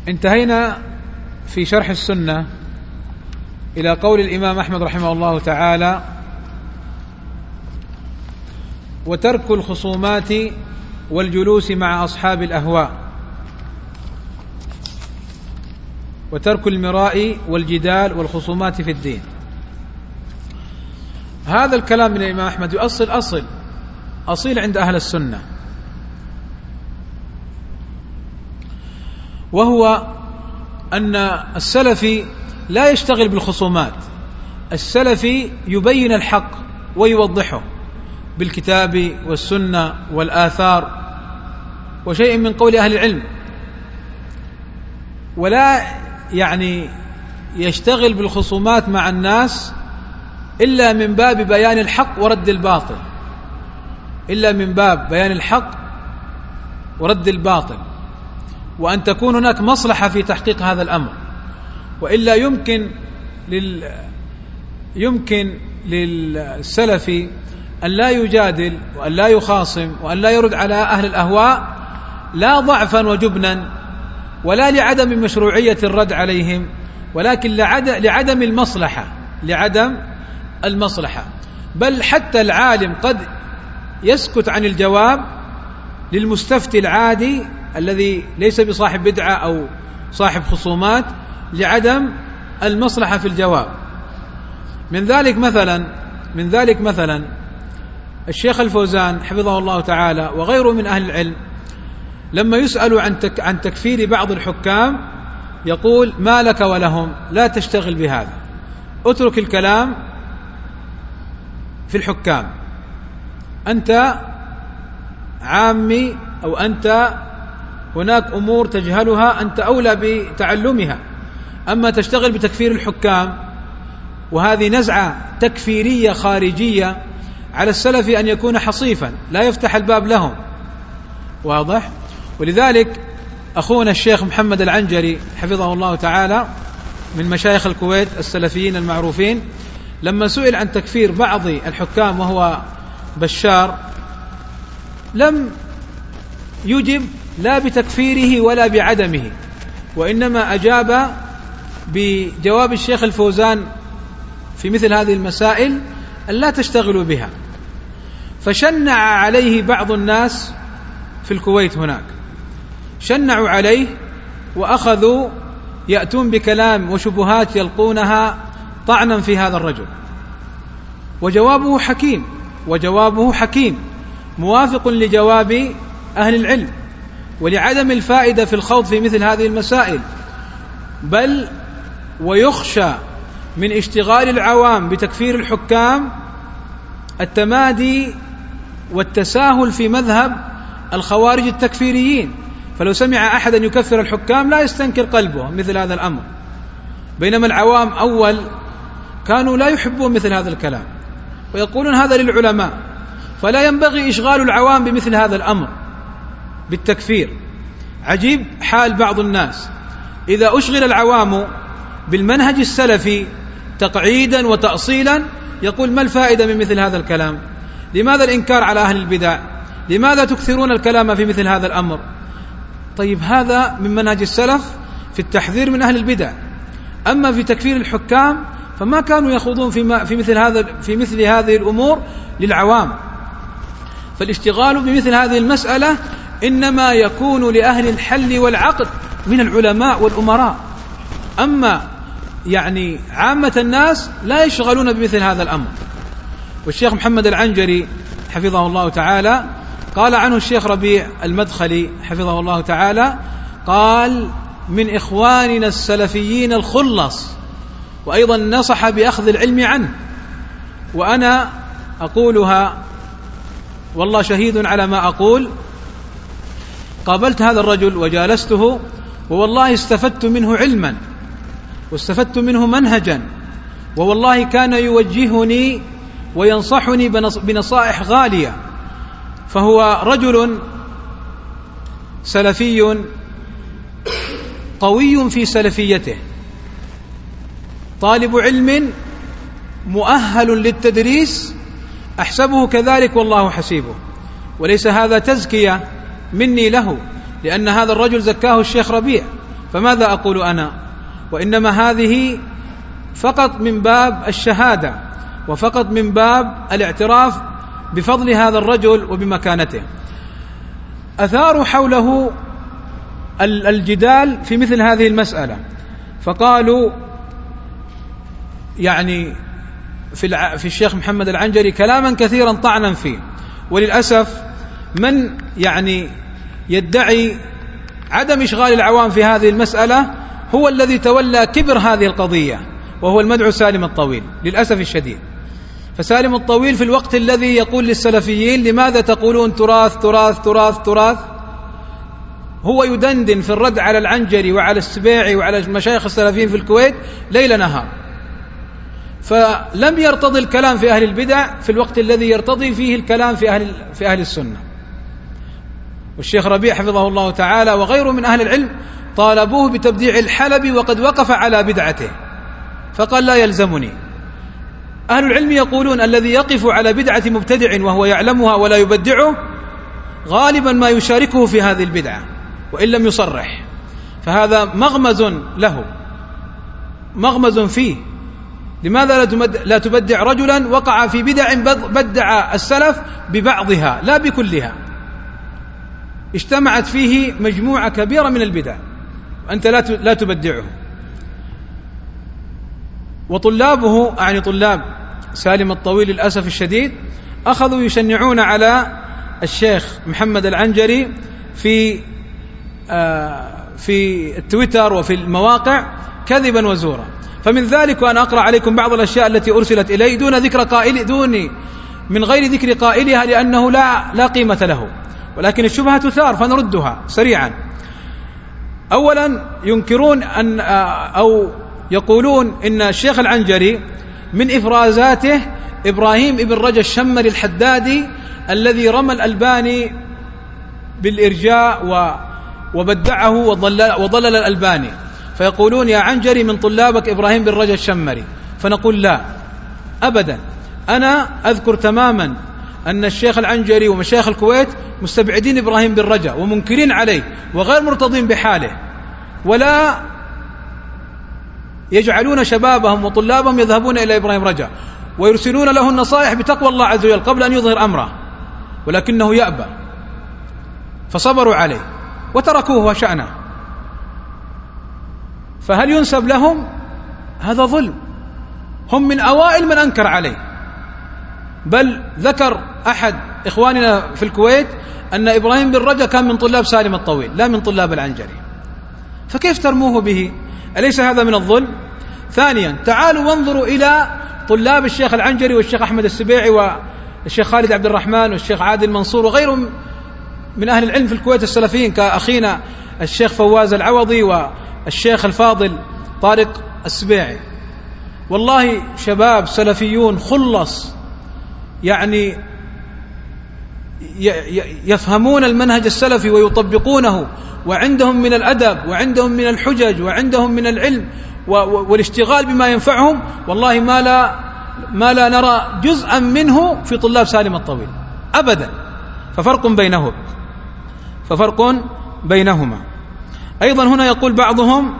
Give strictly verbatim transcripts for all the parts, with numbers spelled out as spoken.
انتهينا في شرح السنة إلى قول الإمام أحمد رحمه الله تعالى: وترك الخصومات والجلوس مع أصحاب الأهواء، وترك المراء والجدال والخصومات في الدين. هذا الكلام من الإمام أحمد يؤصل أصل أصيل عند أهل السنة، وهو أن السلفي لا يشتغل بالخصومات. السلفي يبين الحق ويوضحه بالكتاب والسنة والآثار وشيء من قول أهل العلم، ولا يعني يشتغل بالخصومات مع الناس إلا من باب بيان الحق ورد الباطل، إلا من باب بيان الحق ورد الباطل، وأن تكون هناك مصلحة في تحقيق هذا الأمر، وإلا يمكن لل يمكن للسلفي أن لا يجادل وأن لا يخاصم وأن لا يرد على أهل الأهواء، لا ضعفا وجبنا ولا لعدم مشروعية الرد عليهم، ولكن لعدم المصلحة لعدم المصلحة بل حتى العالم قد يسكت عن الجواب للمستفتي العادي الذي ليس بصاحب بدعة أو صاحب خصومات لعدم المصلحة في الجواب. من ذلك مثلا من ذلك مثلا الشيخ الفوزان حفظه الله تعالى وغيره من أهل العلم لما يسألوا عن تك عن تكفير بعض الحكام يقول: ما لك ولهم، لا تشتغل بهذا، اترك الكلام في الحكام، أنت عامي أو أنت هناك أمور تجهلها أنت أولى بتعلمها، أما تشتغل بتكفير الحكام وهذه نزعة تكفيرية خارجية على السلف أن يكون حصيفا لا يفتح الباب لهم. واضح؟ ولذلك أخونا الشيخ محمد العنجري حفظه الله تعالى من مشايخ الكويت السلفيين المعروفين لما سئل عن تكفير بعض الحكام وهو بشار لم يجب لا بتكفيره ولا بعدمه، وإنما أجاب بجواب الشيخ الفوزان في مثل هذه المسائل أن لا تشتغلوا بها. فشنع عليه بعض الناس في الكويت هناك، شنعوا عليه وأخذوا يأتون بكلام وشبهات يلقونها طعنا في هذا الرجل، وجوابه حكيم وجوابه حكيم موافق لجواب أهل العلم ولعدم الفائدة في الخوض في مثل هذه المسائل، بل ويخشى من اشتغال العوام بتكفير الحكام التمادي والتساهل في مذهب الخوارج التكفيريين، فلو سمع أحد أن يكفر الحكام لا يستنكر قلبه مثل هذا الأمر، بينما العوام أول كانوا لا يحبون مثل هذا الكلام ويقولون هذا للعلماء، فلا ينبغي إشغال العوام بمثل هذا الأمر بالتكفير. عجيب حال بعض الناس إذا أشغل العوام بالمنهج السلفي تقعيدا وتأصيلا يقول: ما الفائدة من مثل هذا الكلام؟ لماذا الإنكار على أهل البدع؟ لماذا تكثرون الكلام في مثل هذا الأمر؟ طيب هذا من منهج السلف في التحذير من أهل البدع. أما في تكفير الحكام فما كانوا يخوضون في في مثل هذا في مثل هذه الأمور للعوام، فالاشتغال بمثل هذه المسألة إنما يكون لأهل الحل والعقد من العلماء والأمراء، أما يعني عامة الناس لا يشغلون بمثل هذا الأمر. والشيخ محمد العنجري حفظه الله تعالى قال عنه الشيخ ربيع المدخلي حفظه الله تعالى، قال: من إخواننا السلفيين الخلص، وأيضا نصح بأخذ العلم عنه، وأنا أقولها والله شهيد على ما أقول، قابلت هذا الرجل وجالسته ووالله استفدت منه علما واستفدت منه منهجا، ووالله كان يوجهني وينصحني بنصائح غالية، فهو رجل سلفي قوي في سلفيته، طالب علم مؤهل للتدريس، أحسبه كذلك والله حسيبه، وليس هذا تزكية مني له، لأن هذا الرجل زكاه الشيخ ربيع فماذا أقول أنا؟ وإنما هذه فقط من باب الشهادة وفقط من باب الاعتراف بفضل هذا الرجل وبمكانته. أثاروا حوله الجدال في مثل هذه المسألة، فقالوا يعني في في الشيخ محمد العنجري كلاما كثيرا طعنا فيه. وللأسف من يعني يدعي عدم إشغال العوام في هذه المسألة هو الذي تولى كبر هذه القضية، وهو المدعو سالم الطويل للأسف الشديد. فسالم الطويل في الوقت الذي يقول للسلفيين لماذا تقولون تراث تراث تراث تراث، هو يدندن في الرد على العنجري وعلى السبيعي وعلى المشايخ السلفيين في الكويت ليل نهار. فلم يرتضي الكلام في أهل البدع في الوقت الذي يرتضي فيه الكلام في أهل, في أهل السنة. والشيخ ربيع حفظه الله تعالى وغيره من أهل العلم طالبوه بتبديع الحلبي وقد وقف على بدعته، فقال لا يلزمني. أهل العلم يقولون الذي يقف على بدعة مبتدع وهو يعلمها ولا يبدعه غالبا ما يشاركه في هذه البدعة وإن لم يصرح، فهذا مغمز له، مغمز فيه. لماذا لا تبدع رجلا وقع في بدع بدع السلف ببعضها لا بكلها، اجتمعت فيه مجموعة كبيرة من البدع وأنت لا تبدعه. وطلابه يعني طلاب سالم الطويل للأسف الشديد أخذوا يشنعون على الشيخ محمد العنجري في آه في التويتر وفي المواقع كذبا وزورا. فمن ذلك وأنا أقرأ عليكم بعض الأشياء التي أرسلت إلي دون ذكر قائل دوني من غير ذكر قائلها لأنه لا لا قيمة له، ولكن الشبهة تثار فنردها سريعا. أولا ينكرون أن أو يقولون إن الشيخ العنجري من إفرازاته إبراهيم ابن رجا الشمري الحدادي الذي رمى الألباني بالإرجاء وبدعه وضلل الألباني، فيقولون يا عنجري من طلابك إبراهيم بن رجا الشمري، فنقول لا أبدا. أنا أذكر تماما أن الشيخ العنجري ومشايخ الكويت مستبعدين إبراهيم بن رجا ومنكرين عليه وغير مرتضين بحاله، ولا يجعلون شبابهم وطلابهم يذهبون إلى إبراهيم رجا ويرسلون له النصائح بتقوى الله عز وجل قبل أن يظهر أمره، ولكنه يأبى فصبروا عليه وتركوه وشأنه. فهل ينسب لهم؟ هذا ظلم، هم من أوائل من أنكر عليه. بل ذكر أحد إخواننا في الكويت أن إبراهيم بن رجا كان من طلاب سالم الطويل لا من طلاب العنجري، فكيف ترموه به؟ أليس هذا من الظلم؟ ثانيا تعالوا وانظروا إلى طلاب الشيخ العنجري والشيخ أحمد السبيعي والشيخ خالد عبد الرحمن والشيخ عادل منصور وغيرهم من أهل العلم في الكويت السلفيين كأخينا الشيخ فواز العوضي والشيخ الفاضل طارق السبيعي. والله شباب سلفيون خلص، يعني يفهمون المنهج السلفي ويطبقونه، وعندهم من الأدب وعندهم من الحجج وعندهم من العلم والاشتغال بما ينفعهم. والله ما لا ما لا نرى جزءا منه في طلاب سالم الطويل أبدا. ففرق بينهم ففرق بينهما. أيضا هنا يقول بعضهم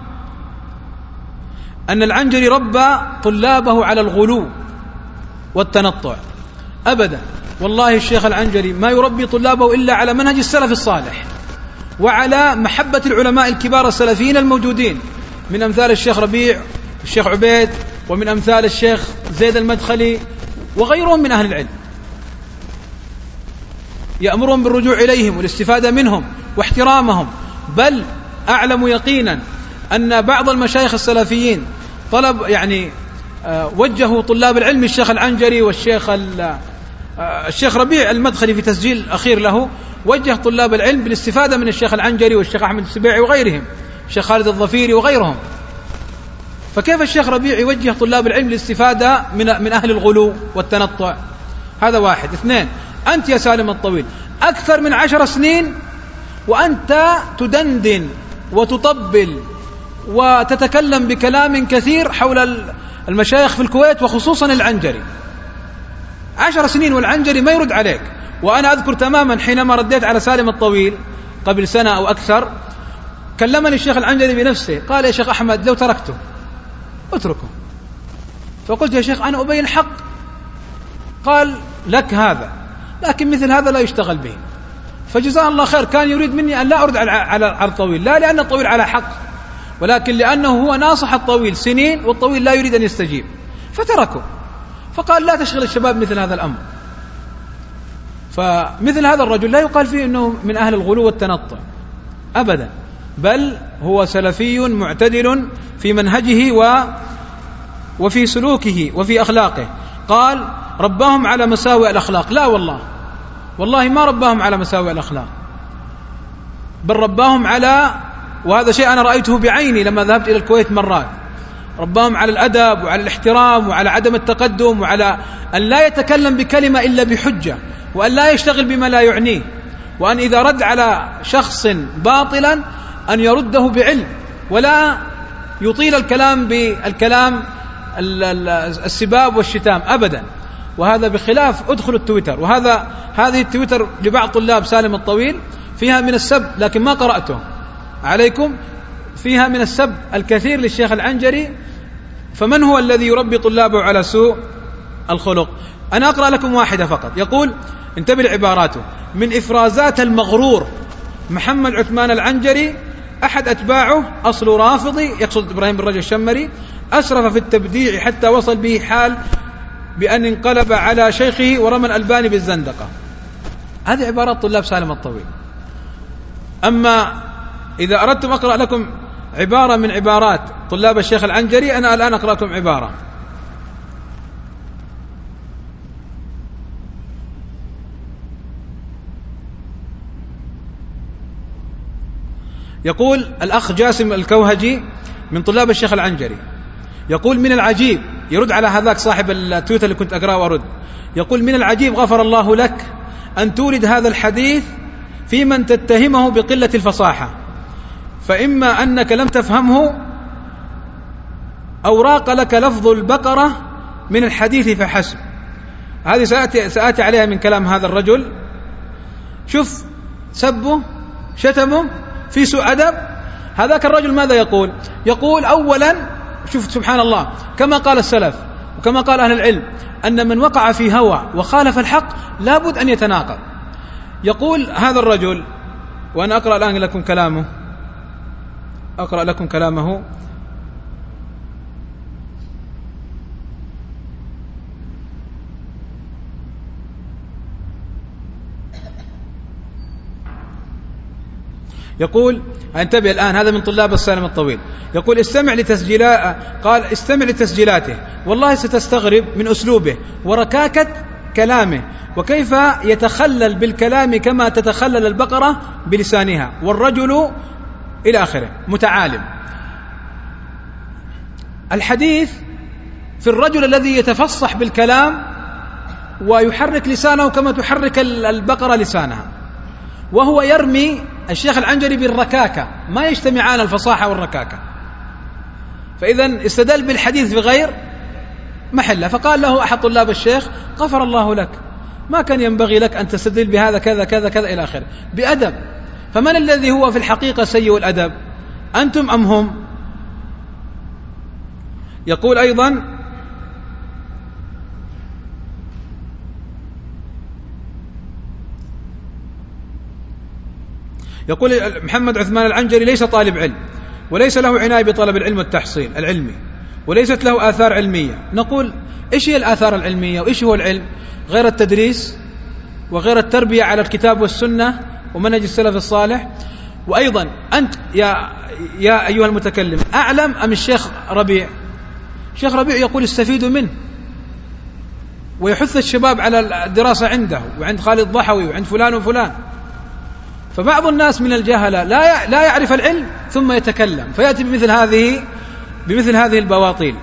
أن العنجري ربى طلابه على الغلو والتنطع. أبدا، والله الشيخ العنجري ما يربي طلابه إلا على منهج السلف الصالح وعلى محبة العلماء الكبار السلفيين الموجودين من أمثال الشيخ ربيع الشيخ عبيد ومن أمثال الشيخ زيد المدخلي وغيرهم من أهل العلم، يأمرهم بالرجوع إليهم والاستفادة منهم واحترامهم. بل أعلم يقينا أن بعض المشايخ السلفيين طلب يعني وجهوا طلاب العلم الشيخ العنجري والشيخ الشيخ ربيع المدخلي في تسجيل أخير له وجه طلاب العلم بالاستفادة من الشيخ العنجري والشيخ أحمد السبيعي وغيرهم، الشيخ خالد الظفيري وغيرهم. فكيف الشيخ ربيع يوجه طلاب العلم للاستفادة من من أهل الغلو والتنطع؟ هذا واحد. اثنين، أنت يا سالم الطويل أكثر من عشر سنين وأنت تدندن وتطبل وتتكلم بكلام كثير حول المشايخ في الكويت وخصوصا العنجري. عشر سنين والعنجري ما يرد عليك. وأنا أذكر تماما حينما رديت على سالم الطويل قبل سنة أو أكثر كلمني الشيخ العنجري بنفسه قال: يا شيخ أحمد لو تركته اتركه. فقلت: يا شيخ أنا أبين الحق. قال: لك هذا، لكن مثل هذا لا يشتغل به. فجزاه الله خير، كان يريد مني أن لا أرد على على الطويل، لا لأن الطويل على حق، ولكن لأنه هو ناصح الطويل سنين والطويل لا يريد أن يستجيب، فتركه. فقال: لا تشغل الشباب مثل هذا الأمر. فمثل هذا الرجل لا يقال فيه أنه من أهل الغلو والتنطع أبدا، بل هو سلفي معتدل في منهجه و وفي سلوكه وفي أخلاقه. قال: رباهم على مساوئ الأخلاق. لا والله، والله ما رباهم على مساوئ الأخلاق، بل رباهم على، وهذا شيء أنا رأيته بعيني لما ذهبت إلى الكويت مرات، رباهم على الأدب وعلى الاحترام وعلى عدم التقدم، وعلى أن لا يتكلم بكلمة إلا بحجة، وأن لا يشتغل بما لا يعنيه، وأن إذا رد على شخص باطلا أن يرده بعلم، ولا يطيل الكلام بالكلام السباب والشتام أبدا. وهذا بخلاف أدخل التويتر، وهذا هذه التويتر لبعض طلاب سالم الطويل فيها من السب، لكن ما قرأته عليكم، فيها من السب الكثير للشيخ العنجري. فمن هو الذي يربي طلابه على سوء الخلق؟ أنا أقرأ لكم واحدة فقط. يقول، انتبه لعباراته: من إفرازات المغرور محمد عثمان العنجري أحد أتباعه أصل رافضي، يقصد إبراهيم بن رجب الشمري، أسرف في التبديع حتى وصل به حال بأن انقلب على شيخه ورمى الألباني بالزندقة. هذه عبارات طلاب سالم الطويل. أما إذا أردتم أقرأ لكم عبارة من عبارات طلاب الشيخ العنجري، أنا الآن أقرأ لكم عبارة. يقول الأخ جاسم الكوهجي من طلاب الشيخ العنجري، يقول: من العجيب، يرد على هذاك صاحب التويتر اللي كنت أقرأه وأرد، يقول: من العجيب غفر الله لك أن تورد هذا الحديث في من تتهمه بقلة الفصاحة، فإما أنك لم تفهمه أو راق لك لفظ البقرة من الحديث فحسب. هذه سأتي, سأتي عليها من كلام هذا الرجل. شوف سبه، شتمه، في سوء أدب. هذاك الرجل ماذا يقول؟ يقول أولا، شوف سبحان الله، كما قال السلف وكما قال أهل العلم، أن من وقع في هوى وخالف الحق لابد أن يتناقض. يقول هذا الرجل، وأنا أقرأ الآن لكم كلامه، أقرأ لكم كلامه. يقول، انتبه الآن، هذا من طلاب السالم الطويل، يقول: استمع لتسجيلات، قال: استمع لتسجيلاته، والله ستستغرب من أسلوبه وركاكة كلامه، وكيف يتخلل بالكلام كما تتخلل البقرة بلسانها، والرجل إلى آخره متعالم. الحديث في الرجل الذي يتفصح بالكلام ويحرك لسانه كما تحرك البقرة لسانها، وهو يرمي الشيخ العنجري بالركاكة، ما يجتمعان الفصاحة والركاكة. فإذا استدل بالحديث بغير محله. فقال له أحد طلاب الشيخ: غفر الله لك، ما كان ينبغي لك أن تستدل بهذا كذا كذا كذا إلى آخره، بأدب. فمن الذي هو في الحقيقة سيء الأدب، أنتم أم هم؟ يقول أيضا: يقول محمد عثمان العنجري ليس طالب علم، وليس له عناية بطلب العلم والتحصيل العلمي، وليست له آثار علمية. نقول: إيش هي الآثار العلمية وإيش هو العلم؟ غير التدريس وغير التربية على الكتاب والسنة ومنهج السلف الصالح. وأيضا أنت يا, يا أيها المتكلم أعلم أم الشيخ ربيع؟ الشيخ ربيع يقول: استفيدوا منه، ويحث الشباب على الدراسة عنده وعند خالد ضحوي وعند فلان وفلان. فبعض الناس من الجهلة لا لا يعرف العلم ثم يتكلم، فيأتي بمثل هذه بمثل هذه البواطيل.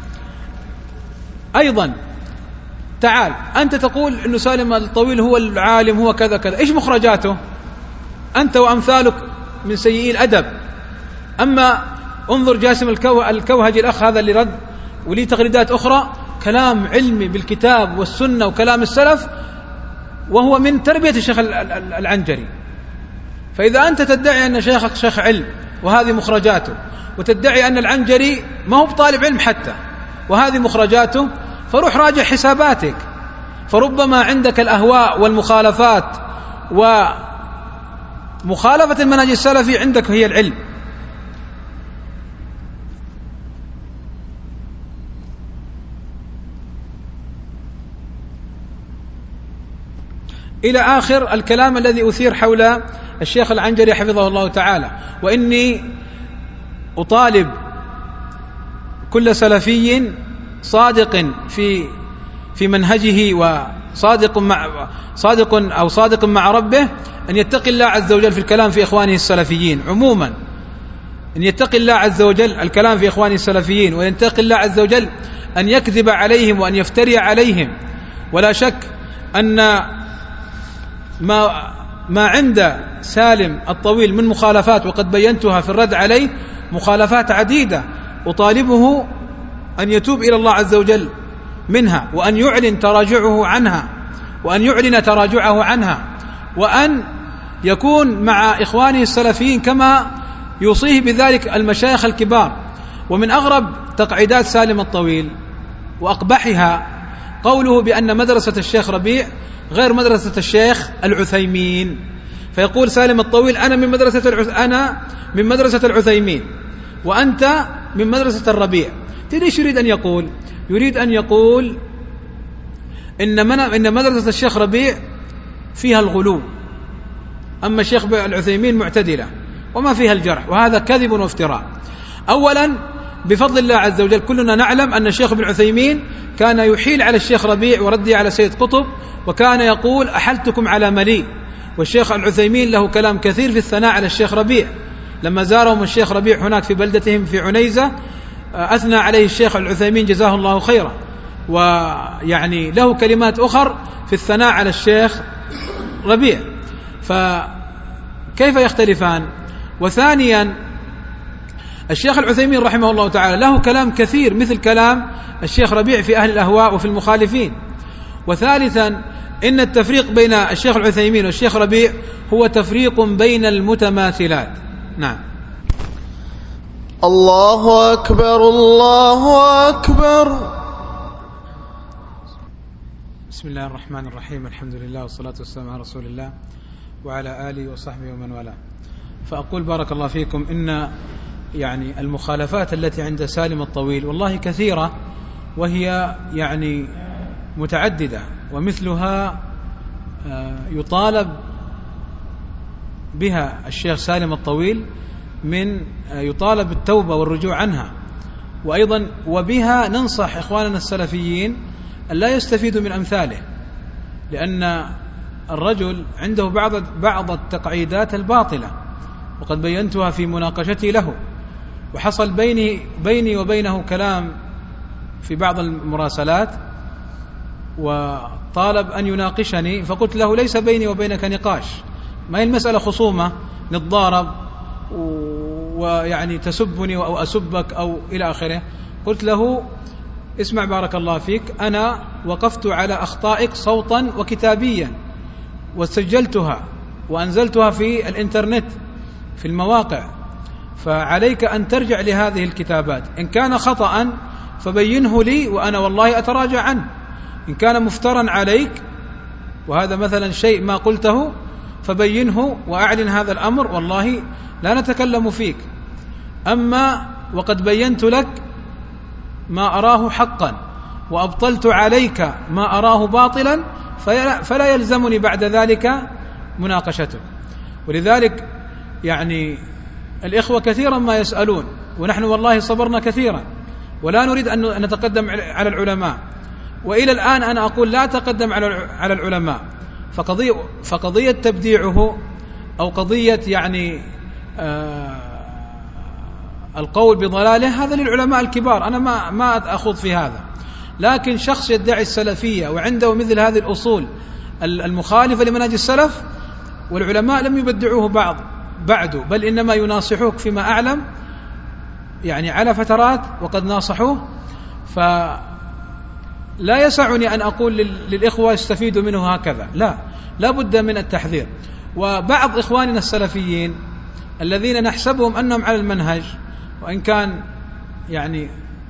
أيضا تعال أنت تقول إنه سالم الطويل هو العالم، هو كذا كذا، إيش مخرجاته؟ أنت وأمثالك من سيئي الأدب. أما انظر جاسم الكوهجي الأخ هذا اللي رد ولي تغريدات أخرى، كلام علمي بالكتاب والسنة وكلام السلف، وهو من تربية الشيخ العنجري. فإذا أنت تدعي أن شيخك شيخ علم وهذه مخرجاته، وتدعي أن العنجري ما هو بطالب علم حتى وهذه مخرجاته، فروح راجع حساباتك، فربما عندك الأهواء والمخالفات ومخالفة المنهج السلفي عندك هي العلم. إلى آخر الكلام الذي أثير حول الشيخ العنجري حفظه الله تعالى. وإني أطالب كل سلفي صادق في في منهجه وصادق مع صادق أو صادق مع ربه أن يتقي الله عز وجل في الكلام في إخوانه السلفيين عموما، أن يتقي الله عز وجل الكلام في إخوانه السلفيين، ويتقي الله عز وجل أن يكذب عليهم وأن يفتري عليهم. ولا شك أن ما ما عند سالم الطويل من مخالفات وقد بينتها في الرد عليه مخالفات عديدة، أطالبه أن يتوب إلى الله عز وجل منها، وأن يعلن تراجعه عنها، وأن يعلن تراجعه عنها، وأن يكون مع إخوانه السلفيين كما يوصيه بذلك المشايخ الكبار. ومن أغرب تقعيدات سالم الطويل وأقبحها قوله بأن مدرسة الشيخ ربيع غير مدرسة الشيخ العثيمين، فيقول سالم الطويل أنا من مدرسة العث... أنا من مدرسة العثيمين وأنت من مدرسة الربيع. ليش يريد أن يقول؟ يريد أن يقول إن, من... إن مدرسة الشيخ ربيع فيها الغلو، أما الشيخ العثيمين معتدلة وما فيها الجرح، وهذا كذب وافتراء. أولا بفضل الله عز وجل كلنا نعلم أن الشيخ ابن عثيمين كان يحيل على الشيخ ربيع وردي على سيد قطب، وكان يقول أحلتكم على مليء. والشيخ العثيمين له كلام كثير في الثناء على الشيخ ربيع، لما زارهم الشيخ ربيع هناك في بلدتهم في عنيزة أثنى عليه الشيخ العثيمين جزاه الله خيرا، ويعني له كلمات أخر في الثناء على الشيخ ربيع، فكيف يختلفان؟ وثانيا الشيخ العثيمين رحمه الله تعالى له كلام كثير مثل كلام الشيخ ربيع في أهل الأهواء وفي المخالفين. وثالثا إن التفريق بين الشيخ العثيمين والشيخ ربيع هو تفريق بين المتماثلات. نعم. الله أكبر الله أكبر. بسم الله الرحمن الرحيم، الحمد لله والصلاة والسلام على رسول الله وعلى آله وصحبه ومن والاه. فأقول بارك الله فيكم إن يعني المخالفات التي عند سالم الطويل والله كثيرة، وهي يعني متعددة، ومثلها يطالب بها الشيخ سالم الطويل من يطالب بالتوبة والرجوع عنها، وأيضا وبها ننصح إخواننا السلفيين أن لا يستفيدوا من أمثاله، لأن الرجل عنده بعض بعض التقعيدات الباطلة وقد بينتها في مناقشتي له، وحصل بيني بيني وبينه كلام في بعض المراسلات وطالب أن يناقشني، فقلت له ليس بيني وبينك نقاش، ما هي المسألة خصومة نتضارب ويعني تسبني أو أسبك أو إلى آخره. قلت له اسمع بارك الله فيك، أنا وقفت على أخطائك صوتا وكتابيا وسجلتها وأنزلتها في الإنترنت في المواقع، فعليك أن ترجع لهذه الكتابات، إن كان خطأ فبينه لي وأنا والله أتراجع عنه، إن كان مفترا عليك وهذا مثلا شيء ما قلته فبينه وأعلن هذا الأمر، والله لا نتكلم فيك. أما وقد بينت لك ما أراه حقا وأبطلت عليك ما أراه باطلا فلا يلزمني بعد ذلك مناقشته. ولذلك يعني الإخوة كثيرا ما يسألون، ونحن والله صبرنا كثيرا ولا نريد أن نتقدم على العلماء، وإلى الآن أنا أقول لا تقدم على العلماء، فقضية, فقضية تبديعه أو قضية يعني آه القول بضلاله هذا للعلماء الكبار، أنا ما ما أخوض في هذا. لكن شخص يدعي السلفية وعنده مثل هذه الأصول المخالفة لمنهج السلف والعلماء لم يبدعوه بعض بعده، بل إنما يناصحوك فيما أعلم يعني على فترات وقد ناصحوه، فلا يسعني أن أقول للإخوة يستفيدوا منه هكذا، لا لا بد من التحذير. وبعض إخواننا السلفيين الذين نحسبهم أنهم على المنهج، وإن كان يعني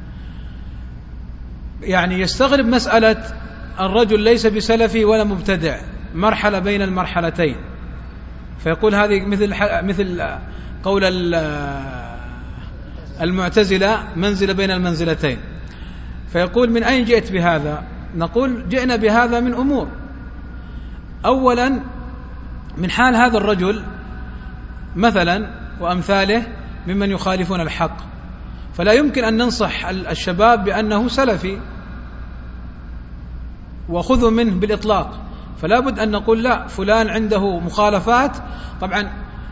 يعني يستغرب مسألة الرجل ليس بسلفي ولا مبتدع، مرحلة بين المرحلتين، فيقول هذه مثل مثل قول المعتزلة منزلة بين المنزلتين. فيقول من أين جئت بهذا؟ نقول جئنا بهذا من أمور. أولا من حال هذا الرجل مثلا وأمثاله ممن يخالفون الحق، فلا يمكن أن ننصح الشباب بأنه سلفي وخذوا منه بالإطلاق، فلا بد أن نقول لا، فلان عنده مخالفات. طبعا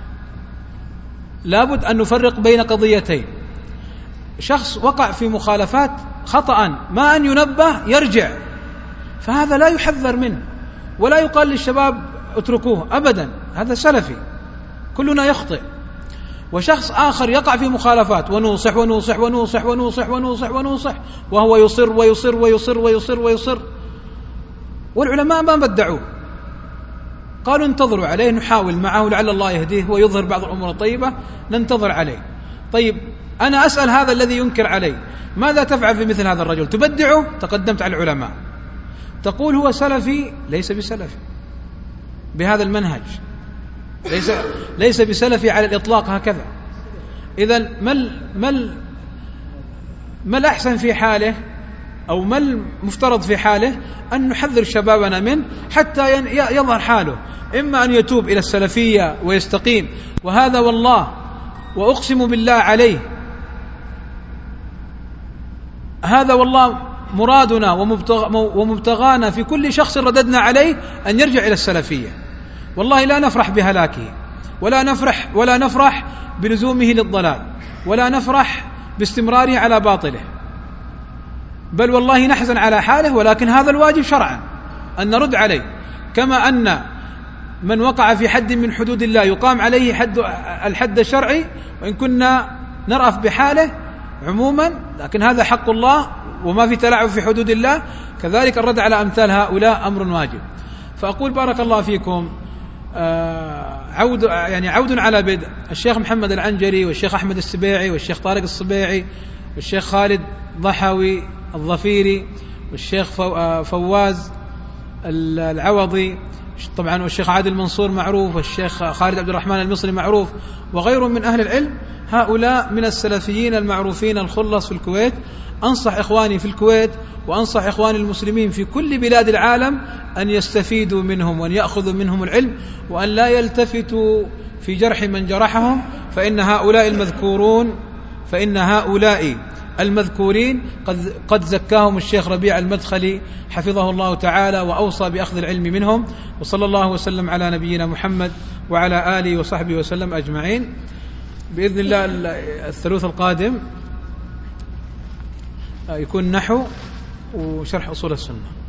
لا بد أن نفرق بين قضيتين، شخص وقع في مخالفات خطأ ما أن ينبه يرجع، فهذا لا يحذر منه ولا يقال للشباب اتركوه أبدا، هذا سلفي، كلنا يخطئ. وشخص آخر يقع في مخالفات ونوصح ونوصح ونوصح ونوصح ونوصح ونوصح وهو يصر ويصر ويصر ويصر ويصر، والعلماء ما بدعوه، قالوا انتظروا عليه، نحاول معه لعل الله يهديه ويظهر بعض الأمور الطيبة، ننتظر عليه. طيب أنا أسأل هذا الذي ينكر عليه، ماذا تفعل في مثل هذا الرجل؟ تبدعه؟ تقدمت على العلماء، تقول هو سلفي، ليس بسلفي بهذا المنهج، ليس ليس بسلفي على الإطلاق هكذا. إذن ما ما ما الأحسن في حاله أو ما المفترض في حاله؟ أن نحذر شبابنا منه حتى يظهر حاله، إما أن يتوب إلى السلفية ويستقيم، وهذا والله وأقسم بالله عليه هذا والله مرادنا ومبتغانا في كل شخص رددنا عليه أن يرجع إلى السلفية. والله لا نفرح بهلاكه، ولا نفرح ولا نفرح بلزومه للضلال، ولا نفرح باستمراره على باطله، بل والله نحزن على حاله، ولكن هذا الواجب شرعا أن نرد عليه، كما أن من وقع في حد من حدود الله يقام عليه حد الحد الشرعي، وإن كنا نرأف بحاله عموما، لكن هذا حق الله وما في تلاعب في حدود الله، كذلك الرد على أمثال هؤلاء أمر واجب. فأقول بارك الله فيكم، عود يعني عود على بدء الشيخ محمد العنجري والشيخ أحمد السبيعي والشيخ طارق الصبيعي والشيخ خالد ضحوي الظفيري والشيخ فواز العوضي طبعا، والشيخ عادل منصور معروف، والشيخ خالد عبد الرحمن المصري معروف، وغيرهم من أهل العلم، هؤلاء من السلفيين المعروفين الخلص في الكويت. أنصح إخواني في الكويت وأنصح إخواني المسلمين في كل بلاد العالم أن يستفيدوا منهم وأن يأخذوا منهم العلم، وأن لا يلتفتوا في جرح من جرحهم، فإن هؤلاء المذكورون فإن هؤلاء المذكورين قد, قد زكاهم الشيخ ربيع المدخلي حفظه الله تعالى، وأوصى بأخذ العلم منهم. وصلى الله وسلم على نبينا محمد وعلى آله وصحبه وسلم أجمعين. بإذن الله الثلاث القادم يكون نحو وشرح أصول السنة.